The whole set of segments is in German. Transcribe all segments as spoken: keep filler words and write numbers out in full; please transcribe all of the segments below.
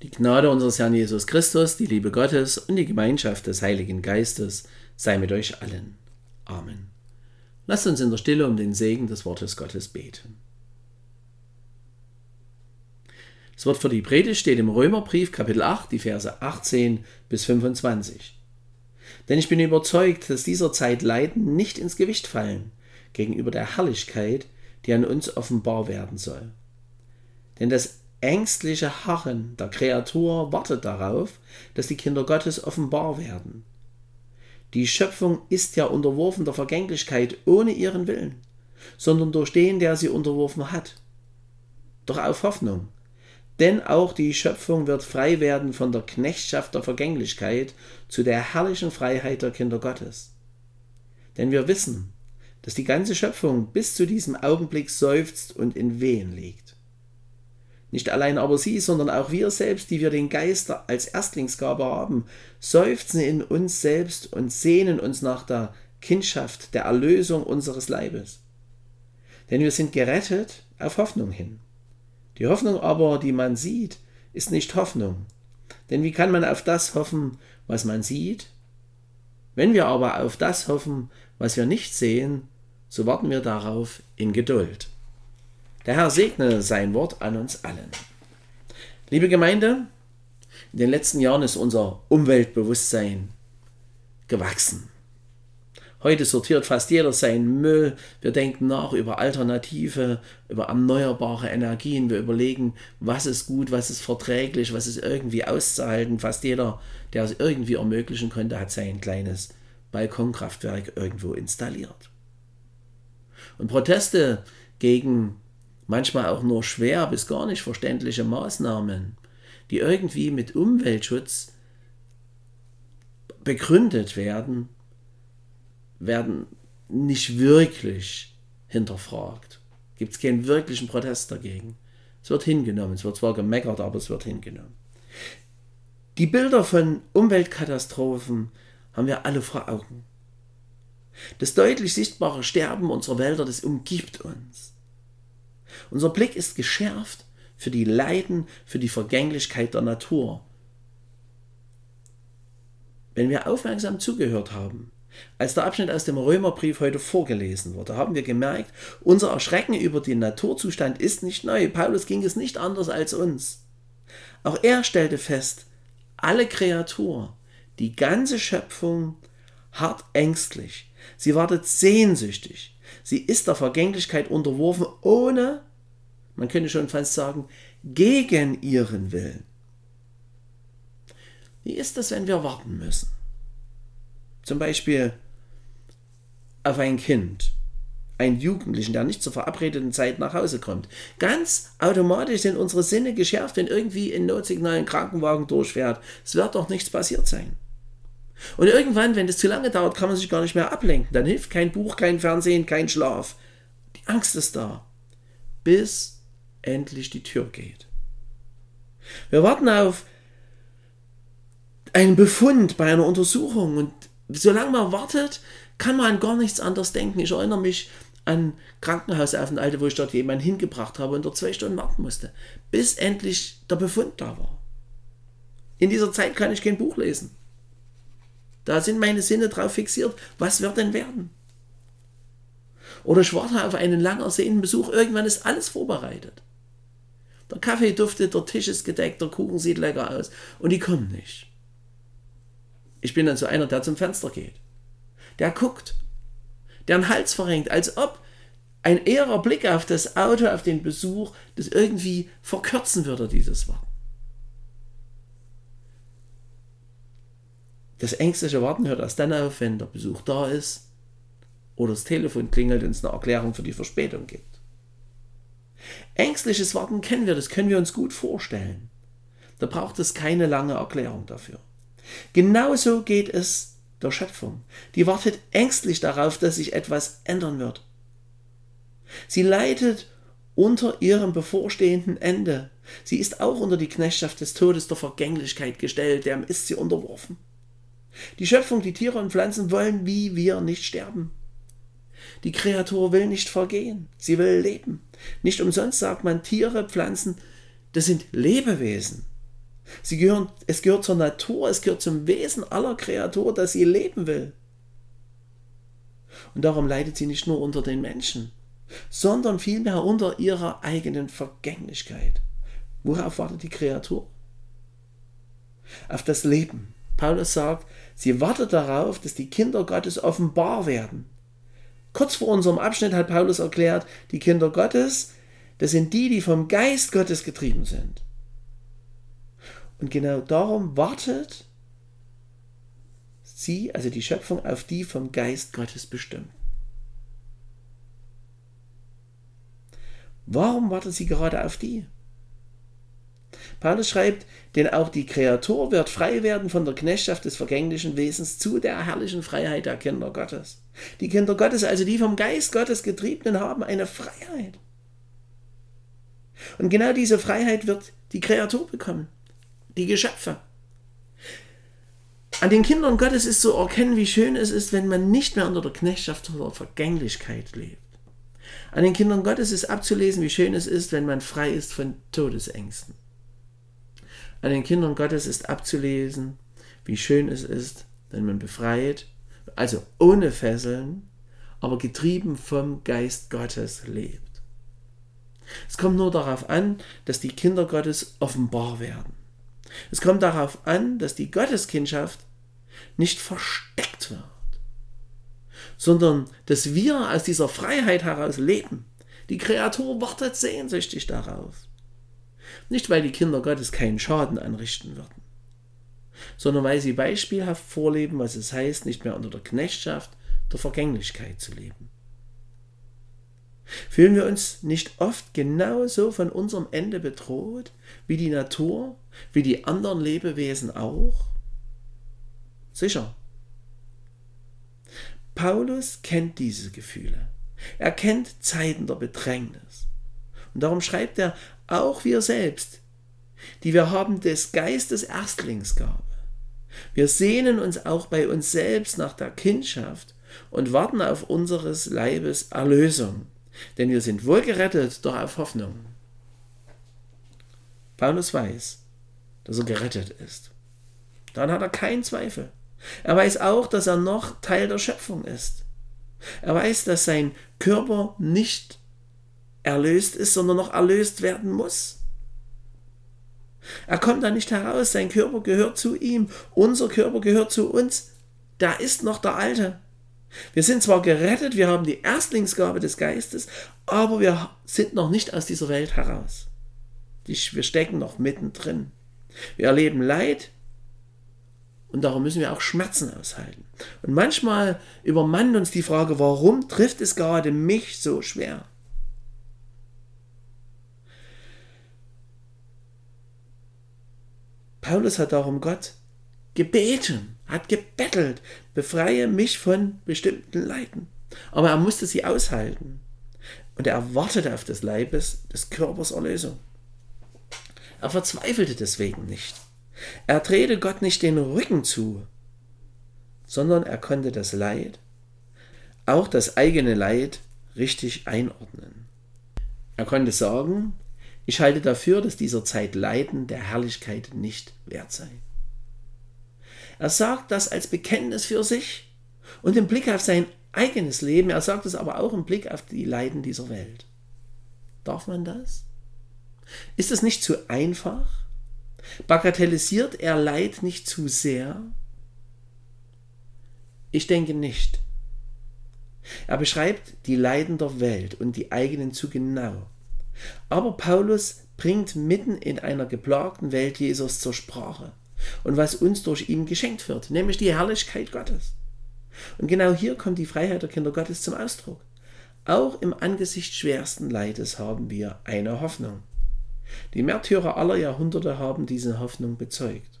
Die Gnade unseres Herrn Jesus Christus, die Liebe Gottes und die Gemeinschaft des Heiligen Geistes sei mit euch allen. Amen. Lasst uns in der Stille um den Segen des Wortes Gottes beten. Das Wort für die Predigt steht im Römerbrief, Kapitel acht, die Verse achtzehn bis fünfundzwanzig. Denn ich bin überzeugt, dass dieser Zeit Leiden nicht ins Gewicht fallen gegenüber der Herrlichkeit, die an uns offenbar werden soll. Denn das ängstliche Harren der Kreatur wartet darauf, dass die Kinder Gottes offenbar werden. Die Schöpfung ist ja unterworfen der Vergänglichkeit ohne ihren Willen, sondern durch den, der sie unterworfen hat. Doch auf Hoffnung, denn auch die Schöpfung wird frei werden von der Knechtschaft der Vergänglichkeit zu der herrlichen Freiheit der Kinder Gottes. Denn wir wissen, dass die ganze Schöpfung bis zu diesem Augenblick seufzt und in Wehen liegt. Nicht allein aber sie, sondern auch wir selbst, die wir den Geist als Erstlingsgabe haben, seufzen in uns selbst und sehnen uns nach der Kindschaft, der Erlösung unseres Leibes. Denn wir sind gerettet auf Hoffnung hin. Die Hoffnung aber, die man sieht, ist nicht Hoffnung. Denn wie kann man auf das hoffen, was man sieht? Wenn wir aber auf das hoffen, was wir nicht sehen, so warten wir darauf in Geduld. Der Herr segne sein Wort an uns allen. Liebe Gemeinde, in den letzten Jahren ist unser Umweltbewusstsein gewachsen. Heute sortiert fast jeder seinen Müll. Wir denken nach über Alternative, über erneuerbare Energien. Wir überlegen, was ist gut, was ist verträglich, was ist irgendwie auszuhalten. Fast jeder, der es irgendwie ermöglichen konnte, hat sein kleines Balkonkraftwerk irgendwo installiert. Und Proteste gegen manchmal auch nur schwer bis gar nicht verständliche Maßnahmen, die irgendwie mit Umweltschutz begründet werden, werden nicht wirklich hinterfragt. Gibt es keinen wirklichen Protest dagegen. Es wird hingenommen, es wird zwar gemeckert, aber es wird hingenommen. Die Bilder von Umweltkatastrophen haben wir alle vor Augen. Das deutlich sichtbare Sterben unserer Wälder, das umgibt uns. Unser Blick ist geschärft für die Leiden, für die Vergänglichkeit der Natur. Wenn wir aufmerksam zugehört haben, als der Abschnitt aus dem Römerbrief heute vorgelesen wurde, haben wir gemerkt, unser Erschrecken über den Naturzustand ist nicht neu. Paulus ging es nicht anders als uns. Auch er stellte fest, alle Kreatur, die ganze Schöpfung, hart ängstlich. Sie wartet sehnsüchtig. Sie ist der Vergänglichkeit unterworfen, ohne, man könnte schon fast sagen, gegen ihren Willen. Wie ist es, wenn wir warten müssen? Zum Beispiel auf ein Kind, einen Jugendlichen, der nicht zur verabredeten Zeit nach Hause kommt. Ganz automatisch sind unsere Sinne geschärft, wenn irgendwie ein Notsignal ein Krankenwagen durchfährt. Es wird doch nichts passiert sein. Und irgendwann, wenn das zu lange dauert, kann man sich gar nicht mehr ablenken. Dann hilft kein Buch, kein Fernsehen, kein Schlaf. Die Angst ist da, bis endlich die Tür geht. Wir warten auf einen Befund bei einer Untersuchung und solange man wartet, kann man an gar nichts anderes denken. Ich erinnere mich an Krankenhausaufenthalte, wo ich dort jemanden hingebracht habe und dort zwei Stunden warten musste, bis endlich der Befund da war. In dieser Zeit kann ich kein Buch lesen. Da sind meine Sinne drauf fixiert, was wird denn werden? Oder ich warte auf einen lang ersehnten Besuch, irgendwann ist alles vorbereitet. Der Kaffee duftet, der Tisch ist gedeckt, der Kuchen sieht lecker aus und die kommen nicht. Ich bin dann so einer, der zum Fenster geht. Der guckt, der den Hals verrenkt, als ob ein eherer Blick auf das Auto, auf den Besuch, das irgendwie verkürzen würde, dieses Warten. Das ängstliche Warten hört erst dann auf, wenn der Besuch da ist oder das Telefon klingelt und es eine Erklärung für die Verspätung gibt. Ängstliches Warten kennen wir, das können wir uns gut vorstellen. Da braucht es keine lange Erklärung dafür. Genauso geht es der Schöpfung. Die wartet ängstlich darauf, dass sich etwas ändern wird. Sie leidet unter ihrem bevorstehenden Ende. Sie ist auch unter die Knechtschaft des Todes, der Vergänglichkeit gestellt, dem ist sie unterworfen. Die Schöpfung, die Tiere und Pflanzen wollen wie wir nicht sterben. Die Kreatur will nicht vergehen, sie will leben. Nicht umsonst sagt man, Tiere, Pflanzen, das sind Lebewesen. Sie gehören, es gehört zur Natur, es gehört zum Wesen aller Kreatur, dass sie leben will. Und darum leidet sie nicht nur unter den Menschen, sondern vielmehr unter ihrer eigenen Vergänglichkeit. Worauf wartet die Kreatur? Auf das Leben. Paulus sagt, sie wartet darauf, dass die Kinder Gottes offenbar werden. Kurz vor unserem Abschnitt hat Paulus erklärt, die Kinder Gottes, das sind die, die vom Geist Gottes getrieben sind. Und genau darum wartet sie, also die Schöpfung, auf die vom Geist Gottes bestimmt. Warum wartet sie gerade auf die? Paulus schreibt, denn auch die Kreatur wird frei werden von der Knechtschaft des vergänglichen Wesens zu der herrlichen Freiheit der Kinder Gottes. Die Kinder Gottes, also die vom Geist Gottes Getriebenen, haben eine Freiheit. Und genau diese Freiheit wird die Kreatur bekommen, die Geschöpfe. An den Kindern Gottes ist zu erkennen, wie schön es ist, wenn man nicht mehr unter der Knechtschaft oder Vergänglichkeit lebt. An den Kindern Gottes ist abzulesen, wie schön es ist, wenn man frei ist von Todesängsten. An den Kindern Gottes ist abzulesen, wie schön es ist, wenn man befreit, also ohne Fesseln, aber getrieben vom Geist Gottes lebt. Es kommt nur darauf an, dass die Kinder Gottes offenbar werden. Es kommt darauf an, dass die Gotteskindschaft nicht versteckt wird, sondern dass wir aus dieser Freiheit heraus leben. Die Kreatur wartet sehnsüchtig darauf. Nicht, weil die Kinder Gottes keinen Schaden anrichten würden, sondern weil sie beispielhaft vorleben, was es heißt, nicht mehr unter der Knechtschaft der Vergänglichkeit zu leben. Fühlen wir uns nicht oft genauso von unserem Ende bedroht, wie die Natur, wie die anderen Lebewesen auch? Sicher. Paulus kennt diese Gefühle. Er kennt Zeiten der Bedrängnis. Und darum schreibt er, auch wir selbst, die wir haben des Geistes Erstlingsgabe. Wir sehnen uns auch bei uns selbst nach der Kindschaft und warten auf unseres Leibes Erlösung. Denn wir sind wohl gerettet, doch auf Hoffnung. Paulus weiß, dass er gerettet ist. Daran hat er keinen Zweifel. Er weiß auch, dass er noch Teil der Schöpfung ist. Er weiß, dass sein Körper nicht erlöst ist, sondern noch erlöst werden muss. Er kommt da nicht heraus, sein Körper gehört zu ihm, unser Körper gehört zu uns. Da ist noch der Alte. Wir sind zwar gerettet, wir haben die Erstlingsgabe des Geistes, aber wir sind noch nicht aus dieser Welt heraus. Wir stecken noch mittendrin. Wir erleben Leid und darum müssen wir auch Schmerzen aushalten. Und manchmal übermannt uns die Frage, warum trifft es gerade mich so schwer? Paulus hat darum Gott gebeten, hat gebettelt, befreie mich von bestimmten Leiden. Aber er musste sie aushalten. Und er wartete auf des Leibes, des Körpers Erlösung. Er verzweifelte deswegen nicht. Er drehte Gott nicht den Rücken zu, sondern er konnte das Leid, auch das eigene Leid, richtig einordnen. Er konnte sagen, ich halte dafür, dass dieser Zeit Leiden der Herrlichkeit nicht wert sei. Er sagt das als Bekenntnis für sich und im Blick auf sein eigenes Leben. Er sagt es aber auch im Blick auf die Leiden dieser Welt. Darf man das? Ist es nicht zu einfach? Bagatellisiert er Leid nicht zu sehr? Ich denke nicht. Er beschreibt die Leiden der Welt und die eigenen zu genau. Aber Paulus bringt mitten in einer geplagten Welt Jesus zur Sprache und was uns durch ihn geschenkt wird, nämlich die Herrlichkeit Gottes. Und genau hier kommt die Freiheit der Kinder Gottes zum Ausdruck. Auch im Angesicht schwersten Leides haben wir eine Hoffnung. Die Märtyrer aller Jahrhunderte haben diese Hoffnung bezeugt.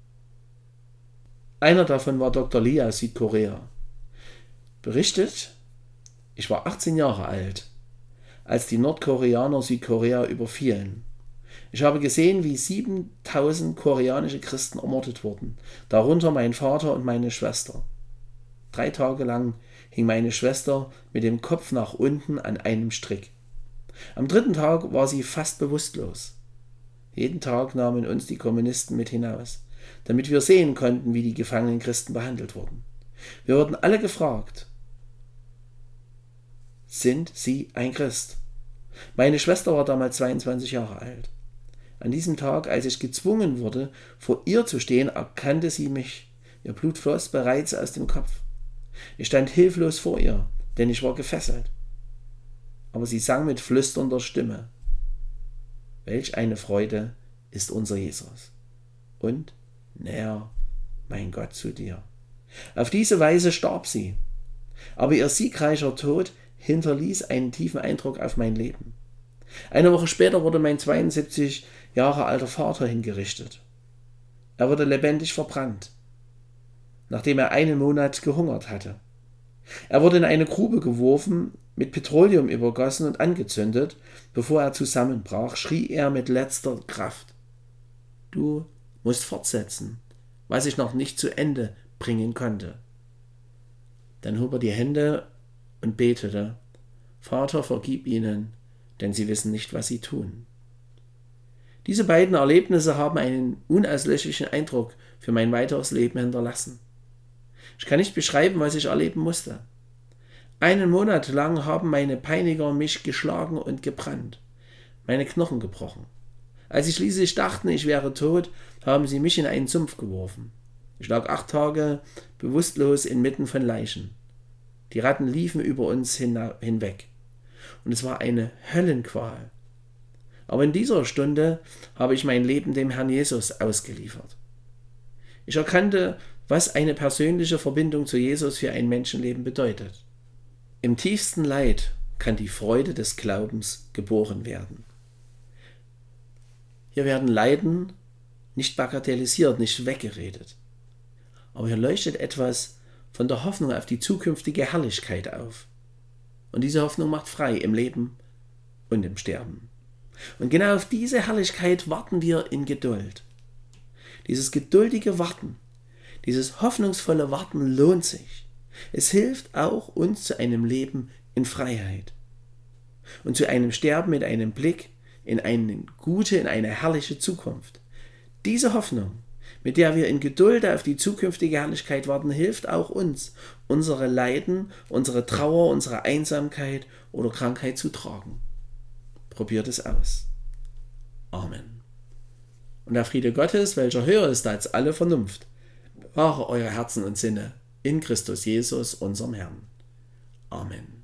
Einer davon war Doktor Lee aus Südkorea. Berichtet, ich war achtzehn Jahre alt, als die Nordkoreaner Südkorea überfielen. Ich habe gesehen, wie siebentausend koreanische Christen ermordet wurden, darunter mein Vater und meine Schwester. Drei Tage lang hing meine Schwester mit dem Kopf nach unten an einem Strick. Am dritten Tag war sie fast bewusstlos. Jeden Tag nahmen uns die Kommunisten mit hinaus, damit wir sehen konnten, wie die gefangenen Christen behandelt wurden. Wir wurden alle gefragt: Sind Sie ein Christ? Meine Schwester war damals zweiundzwanzig Jahre alt. An diesem Tag, als ich gezwungen wurde, vor ihr zu stehen, erkannte sie mich. Ihr Blut floss bereits aus dem Kopf. Ich stand hilflos vor ihr, denn ich war gefesselt. Aber sie sang mit flüsternder Stimme: Welch eine Freude ist unser Jesus. Und näher, mein Gott, zu dir. Auf diese Weise starb sie. Aber ihr siegreicher Tod hinterließ einen tiefen Eindruck auf mein Leben. Eine Woche später wurde mein zweiundsiebzig Jahre alter Vater hingerichtet. Er wurde lebendig verbrannt, nachdem er einen Monat gehungert hatte. Er wurde in eine Grube geworfen, mit Petroleum übergossen und angezündet. Bevor er zusammenbrach, schrie er mit letzter Kraft: Du musst fortsetzen, was ich noch nicht zu Ende bringen konnte. Dann hob er die Hände und betete: Vater, vergib ihnen, denn sie wissen nicht, was sie tun. Diese beiden Erlebnisse haben einen unauslöschlichen Eindruck für mein weiteres Leben hinterlassen. Ich kann nicht beschreiben, was ich erleben musste. Einen Monat lang haben meine Peiniger mich geschlagen und gebrannt, meine Knochen gebrochen. Als sie schließlich dachten, ich wäre tot, haben sie mich in einen Sumpf geworfen. Ich lag acht Tage bewusstlos inmitten von Leichen. Die Ratten liefen über uns hinweg. Und es war eine Höllenqual. Aber in dieser Stunde habe ich mein Leben dem Herrn Jesus ausgeliefert. Ich erkannte, was eine persönliche Verbindung zu Jesus für ein Menschenleben bedeutet. Im tiefsten Leid kann die Freude des Glaubens geboren werden. Hier werden Leiden nicht bagatellisiert, nicht weggeredet. Aber hier leuchtet etwas von der Hoffnung auf die zukünftige Herrlichkeit auf. Und diese Hoffnung macht frei im Leben und im Sterben. Und genau auf diese Herrlichkeit warten wir in Geduld. Dieses geduldige Warten, dieses hoffnungsvolle Warten lohnt sich. Es hilft auch uns zu einem Leben in Freiheit und zu einem Sterben mit einem Blick in eine gute, in eine herrliche Zukunft. Diese Hoffnung, mit der wir in Geduld auf die zukünftige Herrlichkeit warten, hilft auch uns, unsere Leiden, unsere Trauer, unsere Einsamkeit oder Krankheit zu tragen. Probiert es aus. Amen. Und der Friede Gottes, welcher höher ist als alle Vernunft, bewahre eure Herzen und Sinne in Christus Jesus, unserem Herrn. Amen.